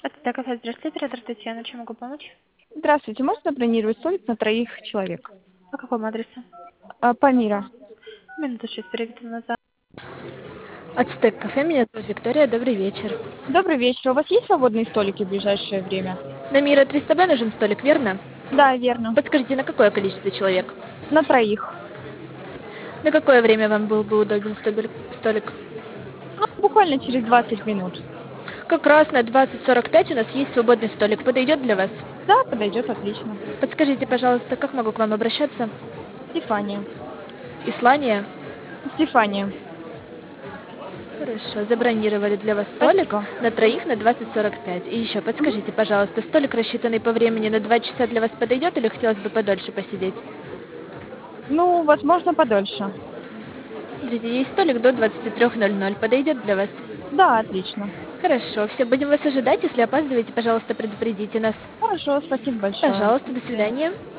Это кафе. Здравствуйте, оператор Татьяна. Чем могу помочь? Здравствуйте, можно бронировать столик на 3 человек? По какому адресу? Памира. Минуту, сейчас переведу назад. Ацтек кафе, меня зовут Виктория, добрый вечер. Добрый вечер. У вас есть свободные столики в ближайшее время? На Мира 300Б нужен столик, верно? Да, верно. Подскажите, на какое количество человек? На 3. На какое время вам был бы удобен столик? Ну, буквально через 20 минут. Как раз на 20:45 у нас есть свободный столик. Подойдет для вас? Да, подойдет отлично. Подскажите, пожалуйста, как могу к вам обращаться? Стефания. Ислания? Стефания. Хорошо, забронировали для вас столик Спасибо. на троих на 20:45. И еще подскажите, пожалуйста, столик, рассчитанный по времени на 2 часа, для вас подойдет или хотелось бы подольше посидеть? Ну, возможно, подольше. Смотрите, есть столик до 23:00. Подойдет для вас? Да, отлично. Хорошо, все, будем вас ожидать. Если опаздываете, пожалуйста, предупредите нас. Хорошо, спасибо большое. Пожалуйста, до свидания.